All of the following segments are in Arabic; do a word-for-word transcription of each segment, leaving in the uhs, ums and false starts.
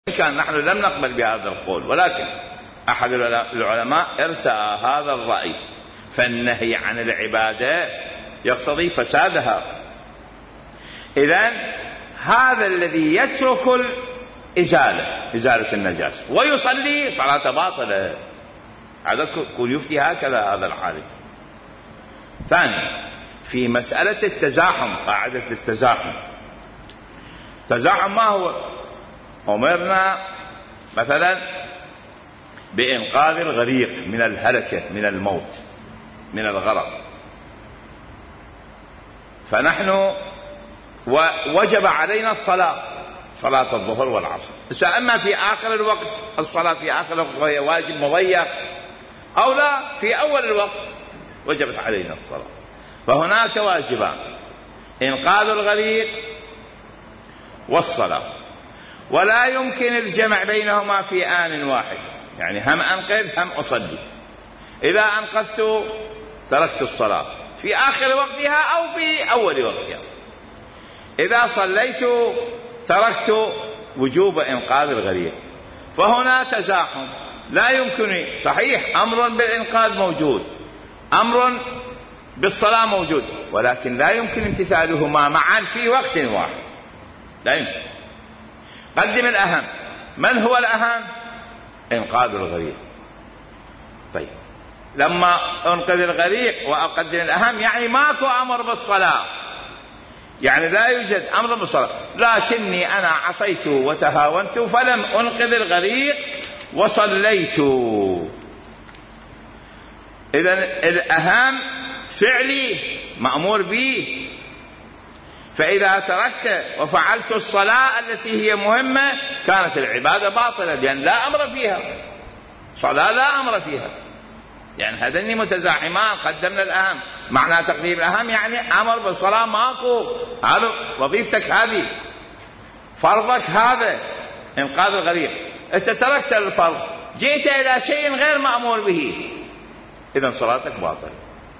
كان نحن لم نقبل بهذا القول، ولكن أحد العلماء ارتأى هذا الرأي، فالنهي عن العبادة يقتضي فسادها. إذن هذا الذي يترك الإزالة إزالة النجاسة ويصلي صلاة باطلة، هذا كل يفتي هكذا هذا العالم. ثانيا، في مسألة التزاحم، قاعدة التزاحم، تزاحم ما هو؟ أمرنا مثلا بإنقاذ الغريق من الهلكة، من الموت، من الغرق، فنحن وجب علينا الصلاة، صلاة الظهر والعصر. أما في آخر الوقت الصلاة في آخر الوقت وهي واجب مضيق، أو لا في أول الوقت وجبت علينا الصلاة. فهناك واجبان: إنقاذ الغريق والصلاة، ولا يمكن الجمع بينهما في آن واحد، يعني هم أنقذ هم أصلي. إذا أنقذت تركت الصلاة في آخر وقتها أو في أول وقتها، إذا صليت تركت وجوب إنقاذ الغريق. فهنا تزاحم، لا يمكن، صحيح أمر بالإنقاذ موجود، أمر بالصلاة موجود، ولكن لا يمكن امتثالهما معا في وقت واحد، لا يمكن. قدم الأهم. من هو الأهم؟ إنقاذ الغريق. طيب، لما أنقذ الغريق وأقدم الأهم يعني ماكو أمر بالصلاة، يعني لا يوجد أمر بالصلاة، لكني أنا عصيت وتهاونت فلم أنقذ الغريق وصليت. إذن الأهم فعلي مأمور به، فإذا تركت وفعلت الصلاة التي هي مهمة كانت العبادة باطلة، لأن لا أمر فيها، صلاة لا أمر فيها، يعني هذين متزاحمان. قدمنا الأهم، معنى تقديم الأهم يعني أمر بالصلاة ماكو، هذا وظيفتك، هذه فرضك، هذا إنقاذ الغريق. أنت تركت الفرض جئت إلى شيء غير مأمور به، إذن صلاتك باطلة.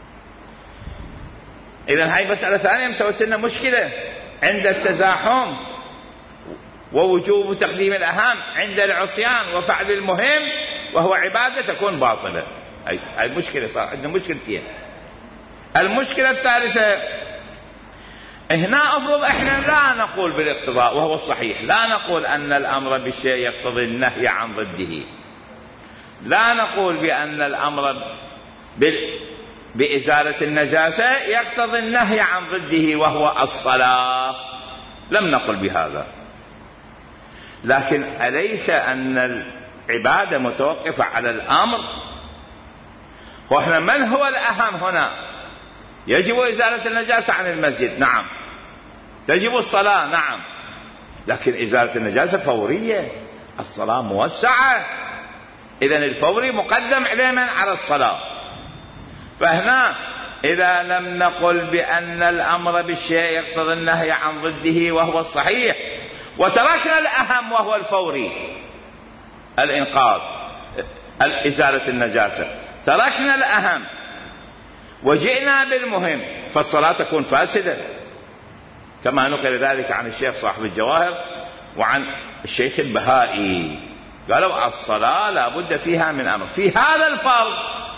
إذن هاي مسألة ثانية مسوت لنا مشكلة عند التزاحم ووجوب تقديم الأهم عند العصيان وفعل المهم وهو عبادة تكون باطلة. هاي المشكلة صار عندنا مشكلة فيها. المشكلة الثالثة، هنا أفرض إحنا لا نقول بالاقتضاء وهو الصحيح، لا نقول أن الأمر بالشيء يقتضي النهي عن ضده، لا نقول بأن الأمر بال بإزالة النجاسة يقتضي النهي عن ضده وهو الصلاة، لم نقل بهذا. لكن أليس أن العبادة متوقفة على الأمر؟ وإحنا من هو الأهم هنا؟ يجب إزالة النجاسة عن المسجد، نعم. تجب الصلاة، نعم. لكن إزالة النجاسة فورية، الصلاة موسعة، إذن الفوري مقدم علما على الصلاة. فهنا إذا لم نقل بأن الأمر بالشيء يقتضي النهي عن ضده وهو الصحيح، وتركنا الأهم وهو الفوري الإنقاذ إزالة النجاسة، تركنا الأهم وجئنا بالمهم، فالصلاة تكون فاسدة، كما نقل ذلك عن الشيخ صاحب الجواهر وعن الشيخ البهائي، قالوا الصلاة لا بد فيها من أمر في هذا الفرض،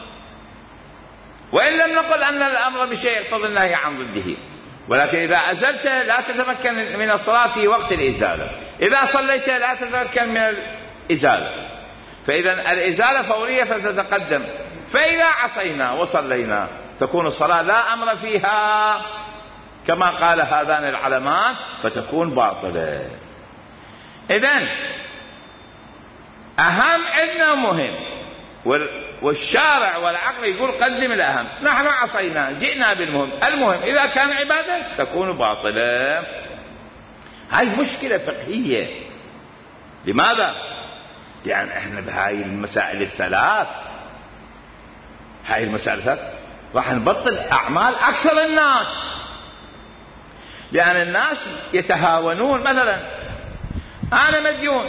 وإن لم نقل أن الأمر بشيء يقتضي النهي عن ضده. ولكن إذا أزلت لا تتمكن من الصلاة في وقت الإزالة، إذا صليت لا تتمكن من الإزالة، فإذا الإزالة فورية فتتقدم. فإذا عصينا وصلينا تكون الصلاة لا أمر فيها كما قال هذان العلمان، فتكون باطلة. إذن أهم عندنا مهم، والشارع والعقل يقول قدم الأهم، نحن عصينا جئنا بالمهم، المهم إذا كان عبادة تكون باطلة. هاي مشكلة فقهية. لماذا؟ لأن احنا بهاي المسائل الثلاث، هاي المسائل الثلاث راح نبطل أعمال أكثر الناس، لأن الناس يتهاونون. مثلا أنا مديون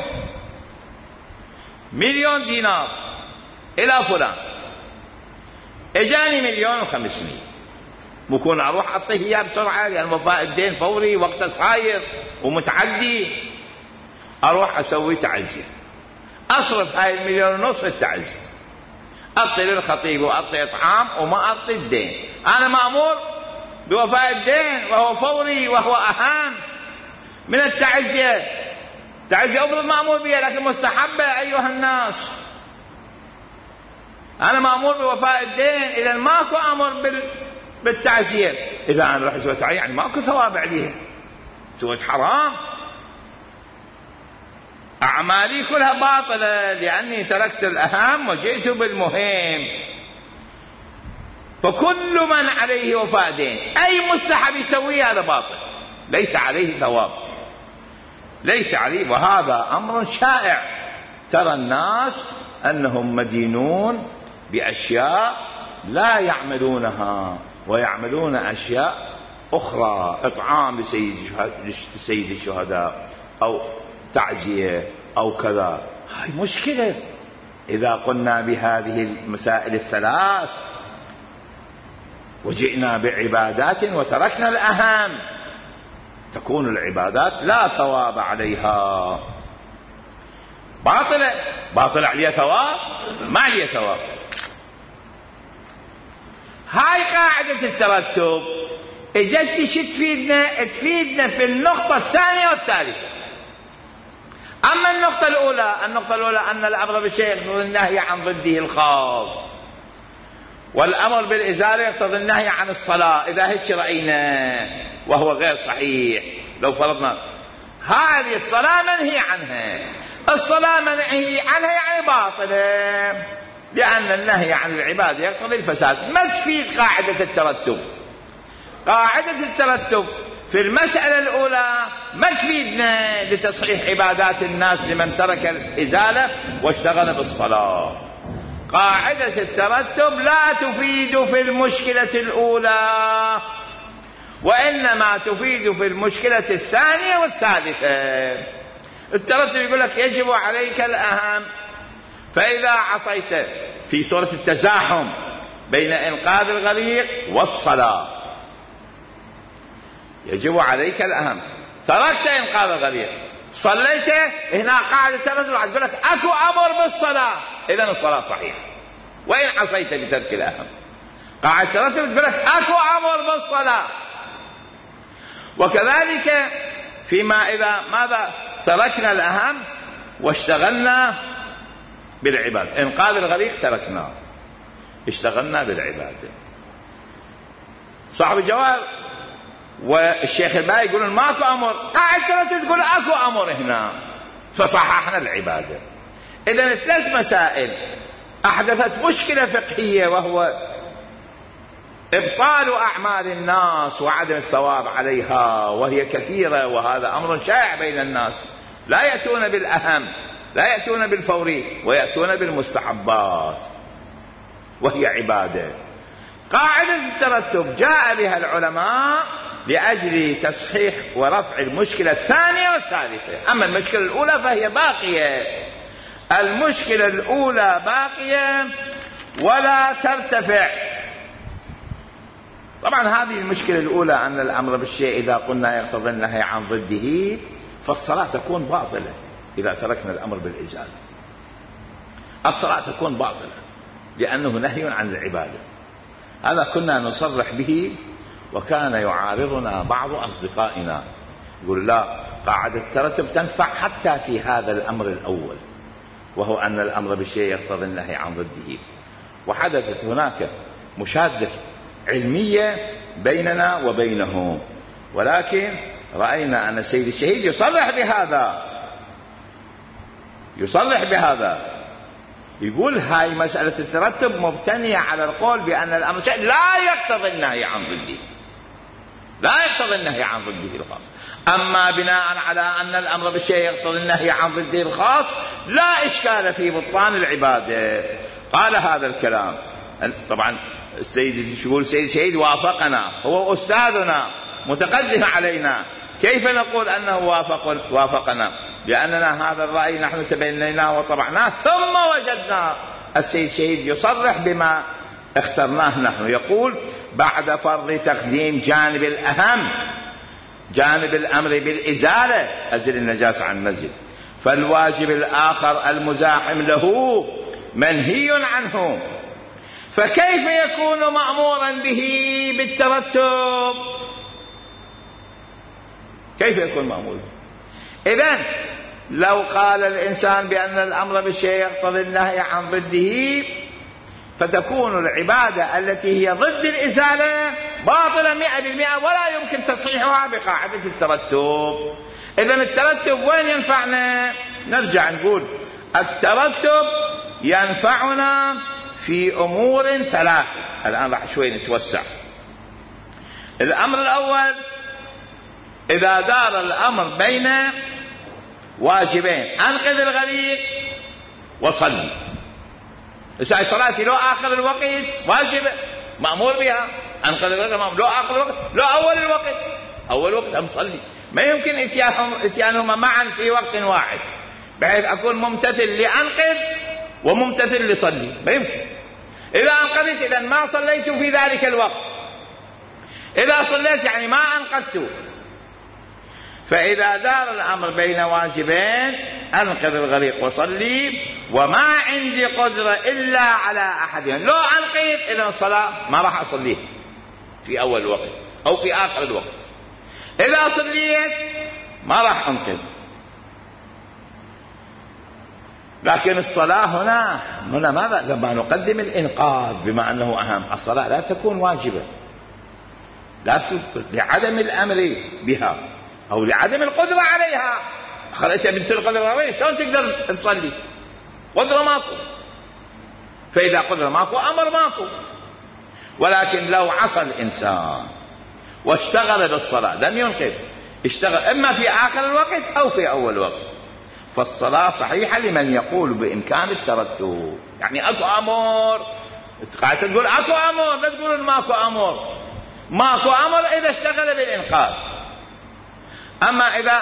مليون دينار إلى فلان، إجاني مليون وخمسمية، بكون أروح أعطيه إياه بسرعة لأن وفاء الدين فوري، وقت صاير ومتعدي، أروح أسوي تعزية، أصرف هاي المليون ونص في التعزية، أعطي للخطيب وأعطي إطعام وما أعطي الدين. أنا مأمور بوفاء الدين وهو فوري وهو أهم من التعزية. التعزية أفرض مأمور بها لكن مستحبة أيها الناس. أنا مأمور بوفاء الدين، إذا ماكو أمر بالتعزية. إذا أنا رحت سويت يعني ماكو ثواب عليها، سويت حرام، أعمالي كلها باطلة لأني تركت الأهم وجئت بالمهم. فكل من عليه وفاء دين أي مستحب يسويه هذا باطل، ليس عليه ثواب، ليس عليه. وهذا أمر شائع، ترى الناس أنهم مدينون بأشياء لا يعملونها ويعملون أشياء أخرى، إطعام لسيد الشهداء أو تعزية أو كذا. هاي مشكلة. إذا قلنا بهذه المسائل الثلاث وجئنا بعبادات وتركنا الأهم، تكون العبادات لا ثواب عليها، باطلة. باطلة عليها ثواب؟ ما عليها ثواب. هاي قاعدة الترتب اجت تفيدنا تفيدنا في النقطة الثانية والثالثة. أما النقطة الأولى، النقطة الأولى أن الأمر بالشيء يقتضي النهي عن ضده الخاص، والأمر بالإزالة يقتضي النهي عن الصلاة. إذا هيك رأينا وهو غير صحيح، لو فرضنا هذه الصلاة منهي عنها، الصلاة منهي عنها يعني باطلة، لأن النهي عن العبادة يقتضي الفساد. ما تفيد قاعدة الترتب. قاعدة الترتب في المسألة الأولى ما تفيدنا لتصحيح عبادات الناس لمن ترك الإزالة واشتغل بالصلاة. قاعدة الترتب لا تفيد في المشكلة الأولى، وإنما تفيد في المشكلة الثانية والثالثة. الترتب يقول لك يجب عليك الأهم، فإذا عصيت في سورة التزاحم بين إنقاذ الغريق والصلاة يجب عليك الأهم، تركت إنقاذ الغريق صليت، هنا قاعدة الترتب يقول لك أكو أمر بالصلاة، إذن الصلاة صحيحة وإن عصيت بترك الأهم. قاعدة الترتب تقول لك أكو أمر بالصلاة. وكذلك فيما إذا ماذا تركنا الأهم واشتغلنا بالعبادة، إنقاذ الغريق تركناه اشتغلنا بالعبادة. صاحب الجواب والشيخ الباقي يقولون ماكو أمر، قاعدة الترتب تقول أكو أمر هنا فصححنا العبادة. إذن ثلاث مسائل أحدثت مشكلة فقهية، وهو إبطال أعمال الناس وعدم الثواب عليها، وهي كثيرة، وهذا أمر شائع بين الناس. لا يأتون بالأهم، لا يأتون بالفوري، ويأتون بالمستحبات وهي عبادة. قاعدة الترتب جاء بها العلماء لأجل تصحيح ورفع المشكلة الثانية والثالثة. أما المشكلة الأولى فهي باقية، المشكلة الأولى باقية ولا ترتفع. طبعا هذه المشكلة الأولى أن الأمر بالشيء إذا قلنا يقتضي النهي عن ضده، فالصلاة تكون باطلة. إذا تركنا الأمر بالإزالة الصلاة تكون باطلة لأنه نهي عن العبادة. هذا كنا نصرح به، وكان يعارضنا بعض أصدقائنا يقول لا، قاعدة الترتب تنفع حتى في هذا الأمر الأول، وهو أن الأمر بالشيء يقتضي النهي عن ضده. وحدثت هناك مشادة علمية بيننا وبينهم، ولكن رأينا أن السيد الشهيد يصرح بهذا، يصرح بهذا، يقول هاي مسألة الترتب مبتنية على القول بأن الأمر لا يقتضي النهي عن ضده، لا يقتضي النهي عن ضده الخاص. أما بناء على أن الأمر بالشيء يقتضي النهي عن ضده الخاص لا إشكال في بطلان العبادة. قال هذا الكلام. طبعا السيد يقول السيد الشهيد وافقنا، هو أستاذنا متقدم علينا، كيف نقول أنه وافق وافقنا؟ لأننا هذا الرأي نحن تبنيناه وطبعناه، ثم وجدنا السيد الشهيد يصرح بما اخترناه نحن. يقول بعد فرض تقديم جانب الأهم، جانب الأمر بالإزالة، أزل النجاسة عن المسجد، فالواجب الآخر المزاحم له منهي عنه، فكيف يكون مأمورا به بالترتب؟ كيف يكون مأمور به؟ إذن لو قال الإنسان بأن الأمر بالشيء يقتضي النهي عن ضده، فتكون العبادة التي هي ضد الإزالة باطلة مئة بالمئة، ولا يمكن تصحيحها بقاعدة الترتب. إذن الترتب وين ينفعنا؟ نرجع نقول الترتب ينفعنا في أمور ثلاثة. الآن راح شوي نتوسع. الأمر الأول، إذا دار الأمر بين واجبين، أنقذ الغريق وصلي. الساعة صلاتي لو آخر الوقت واجبة مأمور بها، أنقذ الغريق لو آخر الوقت لو أول الوقت أول وقت أم صلي. ما يمكن إتيانهما معا في وقت واحد بحيث أكون ممتثل لأنقذ وممتثل لصلي، ما يمكن. إذا أنقذت إذن ما صليت في ذلك الوقت، إذا صليت يعني ما أنقذت. فإذا دار الأمر بين واجبين، أنقذ الغريق وصلي، وما عندي قدرة إلا على أحدهم، لو أنقذ إذن صلاة ما راح أصليه في أول الوقت أو في آخر الوقت، إذا صليت ما راح أنقذ. لكن الصلاة هنا هنا ماذا؟ لما نقدم الإنقاذ بما أنه أهم، الصلاة لا تكون واجبة، لا تكون لعدم الأمر بها أو لعدم القدرة عليها. خليت بنت القدرة عليها شلون تقدر تصلي؟ قدرة ماكو. فإذا قدرة ماكو أمر ماكو. ولكن لو عصى الإنسان واشتغل بالصلاة لم ينقذ، اشتغل إما في آخر الوقت أو في أول الوقت، فالصلاة صحيحة لمن يقول بإمكان الترتب. يعني أكو أمر، قاعد تقول أكو أمر، لا تقول ماكو أمر. ماكو أمر إذا اشتغل بالإنقاذ. أما إذا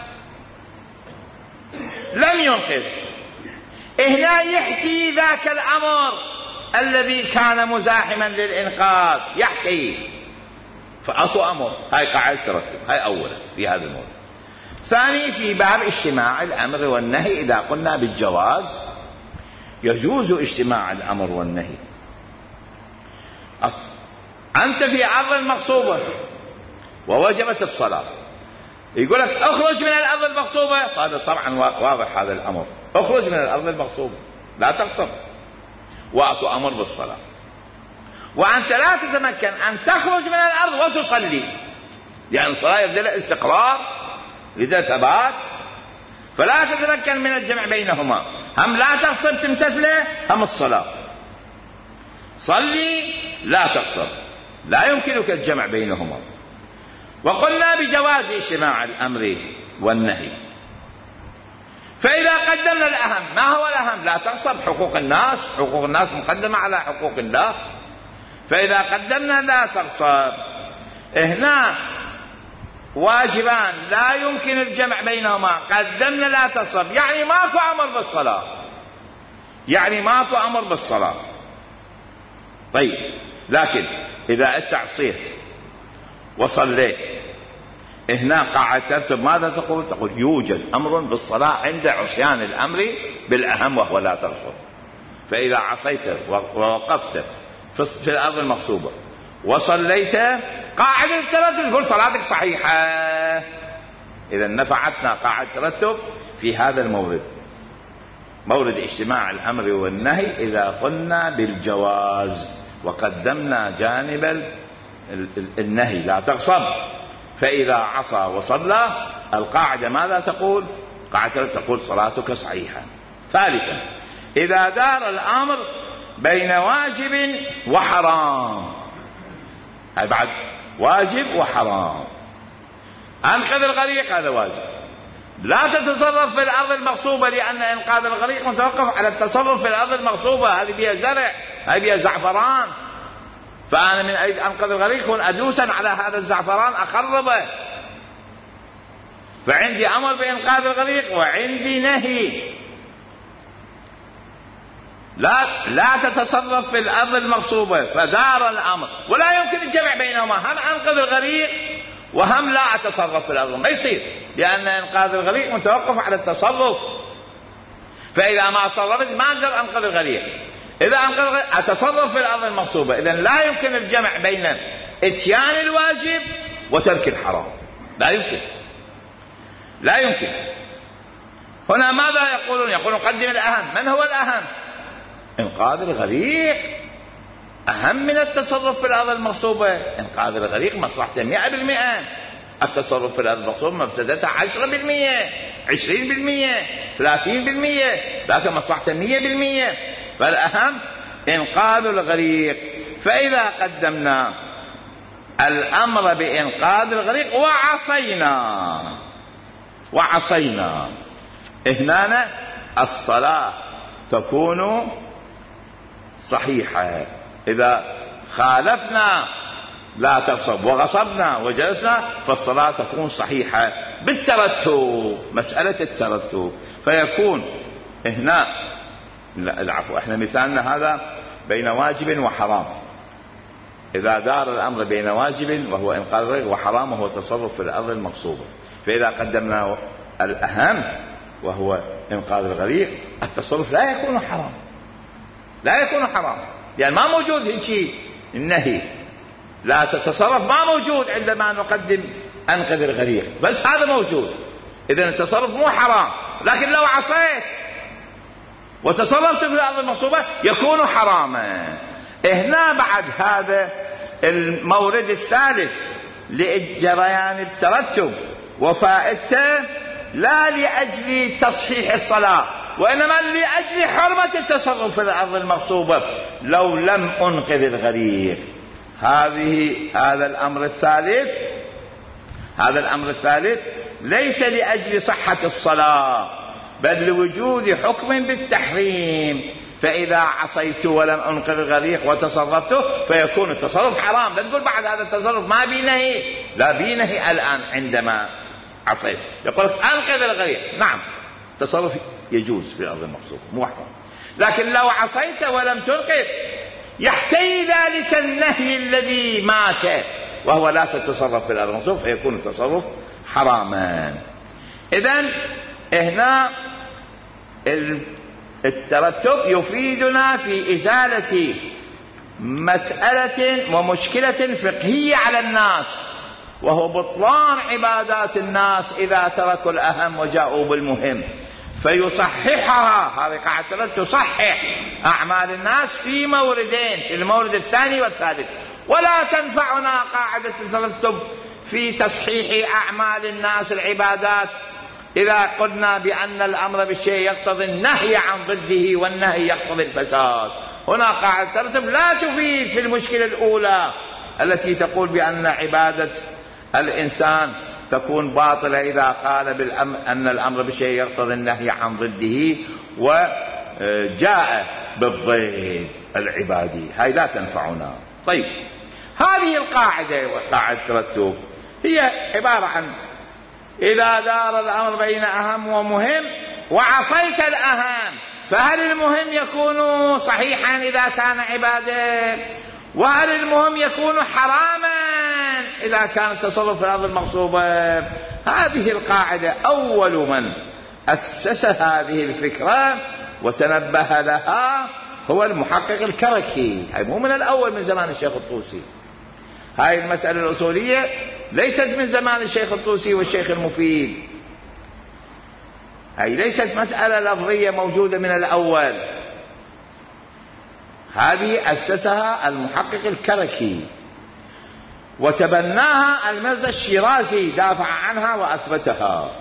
لم ينقذ، هنا يحكي ذاك الأمر الذي كان مزاحما للإنقاذ، يحكي فأكو أمر. هاي قاعدة ترتب، هاي أولا في هذا الموضوع. ثاني، في باب اجتماع الأمر والنهي، إذا قلنا بالجواز يجوز اجتماع الأمر والنهي. أنت في أرض مغصوبة ووجبت الصلاة، يقول لك اخرج من الأرض المغصوبة، هذا طبعا واضح هذا الأمر، اخرج من الأرض المغصوبة لا تغصب، وأكو أمر بالصلاة. وأنت لا تتمكن أن تخرج من الأرض وتصلي، يعني الصلاة يبدأ لها استقرار لذا ثبات، فلا تتمكن من الجمع بينهما، هم لا تغصب تمتثله، هم الصلاة صلي لا تغصب، لا يمكنك الجمع بينهما. وقلنا بجواز اجتماع الأمر والنهي. فإذا قدمنا الأهم، ما هو الأهم؟ لا تغصب، حقوق الناس، حقوق الناس مقدمة على حقوق الله. فإذا قدمنا لا تغصب، هنا واجبان لا يمكن الجمع بينهما، قدمنا لا تغصب، يعني ماكو أمر بالصلاة، يعني ماكو أمر بالصلاة. طيب، لكن إذا أنت عصيت وصليت، هنا قاعدة ترتب ماذا تقول؟ تقول يوجد أمر بالصلاة عند عصيان الأمر بالأهم وهو لا تغصب. فإذا عصيت ووقفت في الأرض المغصوبة وصليت، قاعدة الترتب تقول صلاتك صحيحة. إذا نفعتنا قاعدة الترتب في هذا المورد، مورد اجتماع الأمر والنهي، إذا قلنا بالجواز وقدمنا جانب النهي لا تغصب. فإذا عصى وصلى، القاعدة ماذا تقول؟ قاعدة تقول صلاتك صحيحة. ثالثا، إذا دار الأمر بين واجب وحرام، هذا بعد واجب وحرام. أنقذ الغريق هذا واجب، لا تتصرف في الأرض المغصوبة، لأن إنقاذ الغريق متوقف على التصرف في الأرض المغصوبة، هذه بها زرع، هذه بها زعفران، فأنا من أريد أنقذ الغريق كن أدوسا على هذا الزعفران أخربه. فعندي أمر بإنقاذ الغريق وعندي نهي. لا لا تتصرف في الأرض المغصوبة، فدار الأمر ولا يمكن الجمع بينهما، هم أنقذ الغريق وهم لا أتصرف في الأرض، ما يصير، لأن إنقاذ الغريق متوقف على التصرف فإذا ما صرفت ما أقدر أنقذ الغريق. إذا أنقذ الغريق أتصرف في الأرض المغصوبة. إذن لا يمكن الجمع بين إتيان الواجب وترك الحرام، لا يمكن، لا يمكن. هنا ماذا يقولون؟ يقولون قدم الأهم. من هو الأهم؟ إنقاذ الغريق أهم من التصرف في الأرض المغصوبة. إنقاذ الغريق مصلحته مئة بالمئة، التصرف في الأرض المغصوبة مفسدته عشرة بالمئة، عشرين بالمئة، ثلاثين بالمئة، لكن مصلحته مئة بالمئة. فالأهم إنقاذ الغريق. فإذا قدمنا الأمر بإنقاذ الغريق وعصينا وعصينا هنا الصلاة تكون صحيحة. إذا خالفنا لا تغصب وغصبنا وجلسنا فالصلاة تكون صحيحة بالترتب، مسألة الترتب. فيكون هنا العفو، احنا مثالنا هذا بين واجب وحرام. إذا دار الأمر بين واجب وهو إنقاذ الغريق وحرام وهو تصرف في الأرض المغصوبة، فإذا قدمنا الأهم وهو إنقاذ الغريق التصرف لا يكون حرام، لا يكون حرام، يعني ما موجود هيك النهي لا تتصرف، ما موجود عندما نقدم أنقذ الغريق، بس هذا موجود. إذن التصرف مو حرام، لكن لو عصيت وتصرفت في الأرض المغصوبة يكون حراما. هنا بعد هذا المورد الثالث لجريان الترتب وفائدته لا لأجل تصحيح الصلاة وإنما لأجل حرمة التصرف في الأرض المغصوبة لو لم أنقذ الغريق. هذه هذا الأمر الثالث هذا الأمر الثالث ليس لأجل صحة الصلاة بل لوجود حكم بالتحريم. فإذا عصيت ولم أنقذ الغريق وتصرفته فيكون التصرف حرام. لا تقول بعد هذا التصرف ما بينهي، لا بينهي الآن عندما عصيت. يقول لك أنقذ الغريق، نعم تصرف يجوز في الأرض المغصوبة مو حرام، لكن لو عصيت ولم تنقذ يحتوي ذلك النهي الذي مات وهو لا تتصرف في الأرض المغصوبة فيكون التصرف حراما. إذن هنا الترتب يفيدنا في إزالة مسألة ومشكلة فقهية على الناس، وهو بطلان عبادات الناس إذا تركوا الأهم وجاءوا بالمهم، فيصححها. هذه قاعدة تصحح أعمال الناس في موردين، في المورد الثاني والثالث. ولا تنفعنا قاعدة الترتب في تصحيح أعمال الناس العبادات إذا قلنا بأن الأمر بالشيء يقتضي النهي عن ضده والنهي يقتضي الفساد. هنا قاعدة الترتب لا تفيد في المشكلة الأولى التي تقول بأن عبادة الإنسان تكون باطلة إذا قال بالأمر أن الأمر بالشيء يقتضي النهي عن ضده وجاء بالضد العبادي، هاي لا تنفعنا. طيب هذه القاعدة وقاعدة الترتب هي عبارة عن إذا دار الأمر بين أهم ومهم وعصيت الأهم فهل المهم يكون صحيحا إذا كان عبادة؟ وهل المهم يكون حراما إذا كان التصرف في الأرض المغصوبة؟ هذه القاعدة أول من أسس هذه الفكرة وتنبه لها هو المحقق الكركي. هاي مو من الأول، من زمان الشيخ الطوسي. هاي المسألة الأصولية ليست من زمان الشيخ الطوسي والشيخ المفيد، هاي ليست مسألة لفظية موجودة من الأول، هذه أسسها المحقق الكركي وتبناها المرزا الشيرازي، دافع عنها وأثبتها،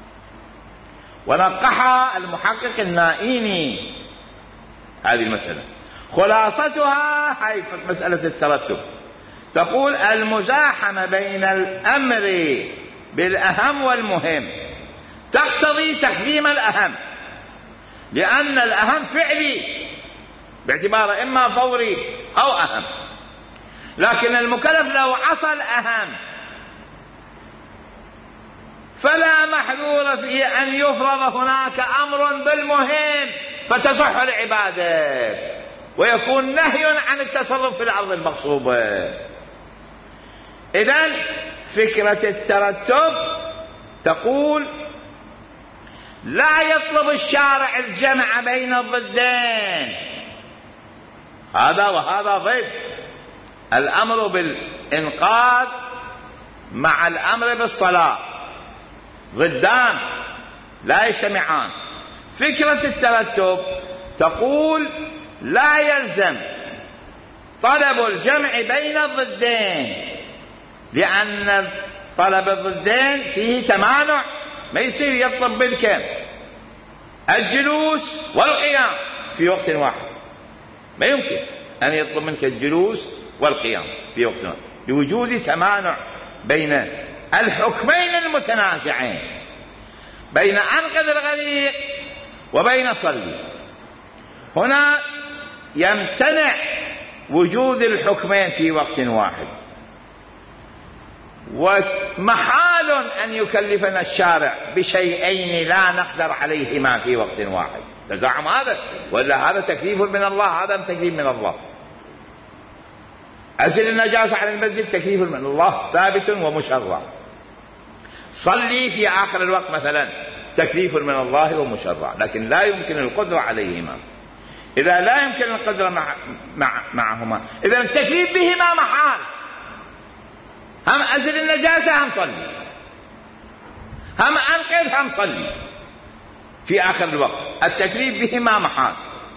ونقحها المحقق النائيني. هذه المسألة خلاصتها هاي مسألة الترتب، تقول المزاحمة بين الأمر بالأهم والمهم تقتضي تقديم الأهم، لأن الأهم فعلي باعتباره إما فوري أو أهم، لكن المكلف لو عصى الأهم فلا محذور في أن يفرض هناك أمر بالمهم فتصح العبادة ويكون نهي عن التصرف في الأرض المغصوبة. إذن فكرة الترتب تقول لا يطلب الشارع الجمع بين الضدين، هذا وهذا ضد. الأمر بالإنقاذ مع الأمر بالصلاة ضدان لا يجتمعان. فكرة الترتب تقول لا يلزم طلب الجمع بين الضدين، لأن طلب الضدين فيه تمانع، ما يصير يطلب منك الجلوس والقيام في وقت واحد، ما يمكن أن يطلب منك الجلوس والقيام في وقت واحد لوجود تمانع بين الحكمين المتنازعين، بين أنقذ الغريق وبين صلي. هنا يمتنع وجود الحكمين في وقت واحد، ومحال أن يكلفنا الشارع بشيئين لا نقدر عليهما في وقت واحد. تزعم هذا ولا هذا تكليف من الله؟ هذا تكليف من الله. أزل النجاسة على المسجد تكليف من الله ثابت ومشرع. صلي في آخر الوقت مثلا تكليف من الله ومشرع، لكن لا يمكن القدرة عليهما. إذا لا يمكن القدرة مع مع معهما، إذا التكليف بهما محال. هم أزل النجاسة هم صلي، هم أنقذ هم صلي في آخر الوقت، التكليف بهما محال.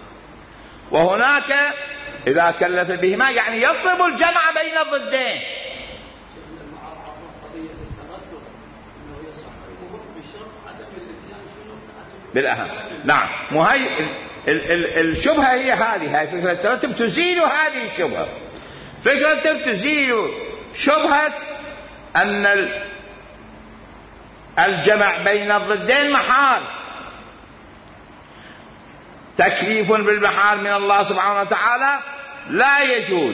وهناك إذا كلف بهما يعني يطلب الجمع بين الضدين. بالأهم نعم، وهي ال ال الشبهة هي هذه، هاي فكرة الترتب تزيل هذه الشبهة. فكرة الترتب تزيل شبهة أن الجمع بين الضدين محال، تكليف بالمحال من الله سبحانه وتعالى لا يجوز.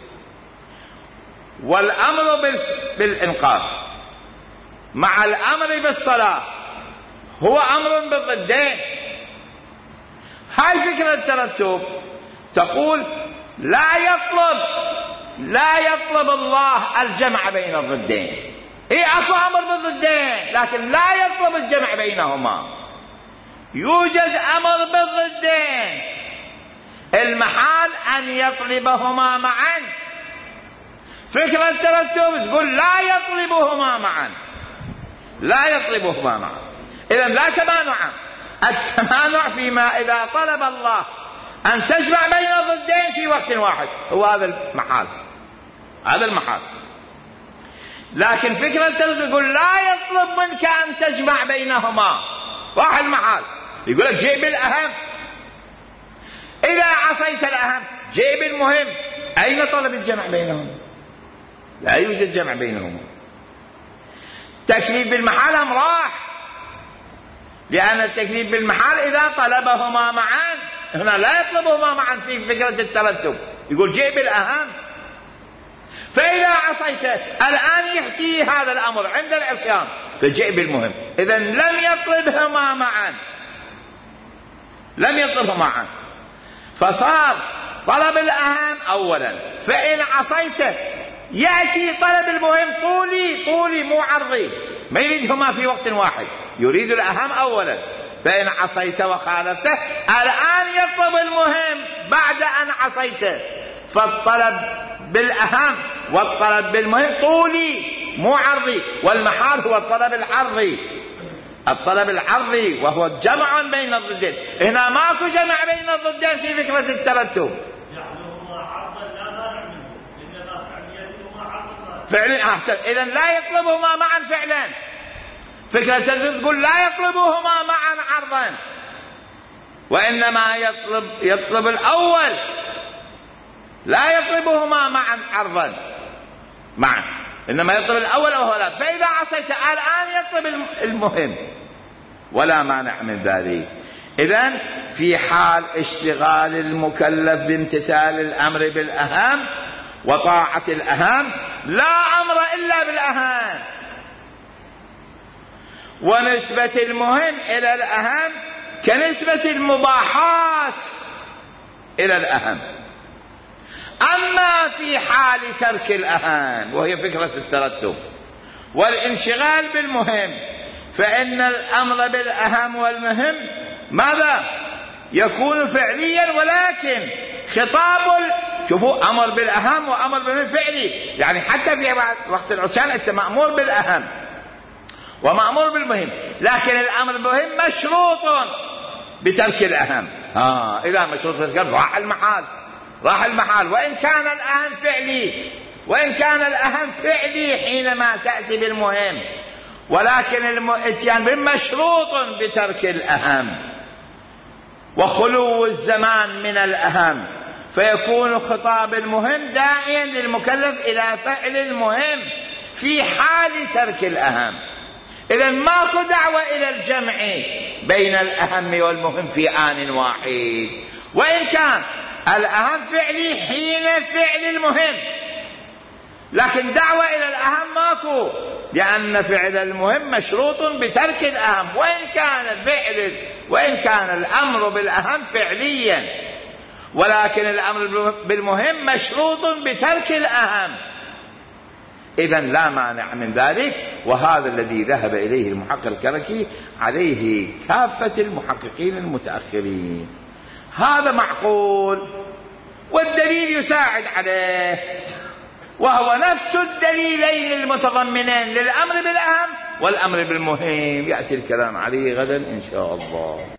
والأمر بالإنقاذ مع الأمر بالصلاة هو أمر بالضدين. هاي فكرة الترتب تقول لا يطلب لا يطلب الله الجمع بين الضدين، هي أكو أمر بالضدين لكن لا يطلب الجمع بينهما. يوجد أمر بالضدين، المحال أن يطلبهما معا. فكرة الترتب تقول لا يطلبهما معا، لا يطلبهما معا. إذن لا تمانع. التمانع فيما إذا طلب الله أن تجمع بين الضدين في وقت واحد، هو هذا المحال، هذا المحال. لكن فكرة الترتب يقول لا يطلب منك أن تجمع بينهما، واحد محال. يقول لك جيب الأهم، إذا عصيت الأهم جيب المهم. أين طلب الجمع بينهما؟ لا يوجد جمع بينهما. تكليف بالمحال أم راح، لأن التكليف بالمحال إذا طلبهما معا، هنا لا يطلبهما معا في فكرة الترتب، يقول جيب الأهم. فإذا عصيت الآن يحكي هذا الأمر عند العصيان فجيب المهم. إذن لم يطلبهما معا، لم يطلبهما معا، فصار طلب الأهم أولا. فإن عصيت يأتي طلب المهم طولي طولي مو عرضي، ما يريدهما في وقت واحد، يريد الأهم أولا. فإن عصيت وخالفته الآن يطلب المهم بعد أن عصيته، فالطلب بالأهم والطلب بالمهم طولي مو عرضي، والمحال هو الطلب العرضي، الطلب العرضي وهو جمع بين الضدين. هنا ماكو جمع بين الضدين في فكرة الترتب. فعلا أحسن. إذن لا يطلبهما معا فعلا. فكرة الترتب تقول لا يطلبهما معا عرضا، وإنما يطلب يطلب الأول، لا يطلبهما معا عرضا معا، إنما يطلب الأول وهو لا. فإذا عصيت الآن يطلب المهم ولا مانع من ذلك. إذن في حال اشتغال المكلف بامتثال الأمر بالأهم وطاعة الأهم لا أمر إلا بالأهم، ونسبة المهم إلى الأهم كنسبة المباحات إلى الأهم. أما في حال ترك الأهم وهي فكرة الترتب والانشغال بالمهم، فإن الأمر بالأهم والمهم ماذا؟ يكون فعليا، ولكن خطاب شوفوا أمر بالأهم وأمر بالمهم فعلي، يعني حتى في وقت العصيان أنت مأمور بالأهم ومأمور بالمهم، لكن الأمر بالمهم مشروط بترك الأهم. آه إذا مشروط بترك راح المحال، راح المحال وإن كان الأهم فعلي، وإن كان الأهم فعلي حينما تأتي بالمهم، ولكن الاتيان بالمهم مشروط بترك الأهم وخلو الزمان من الأهم، فيكون خطاب المهم داعيا للمكلف إلى فعل المهم في حال ترك الأهم. إذن ماكو دعوة إلى الجمع بين الأهم والمهم في آن واحد، وإن كان الأهم فعلي حين فعل المهم، لكن دعوة إلى الأهم ماكو، لأن فعل المهم مشروط بترك الأهم، وإن كان فعل وإن كان الأمر بالأهم فعليا، ولكن الأمر بالمهم مشروط بترك الأهم. إذن لا مانع من ذلك، وهذا الذي ذهب إليه المحقق الكركي، عليه كافة المحققين المتأخرين. هذا معقول، والدليل يساعد عليه، وهو نفس الدليلين المتضمنين للأمر بالأهم والأمر بالمهم، يأتي الكلام عليه غدا إن شاء الله.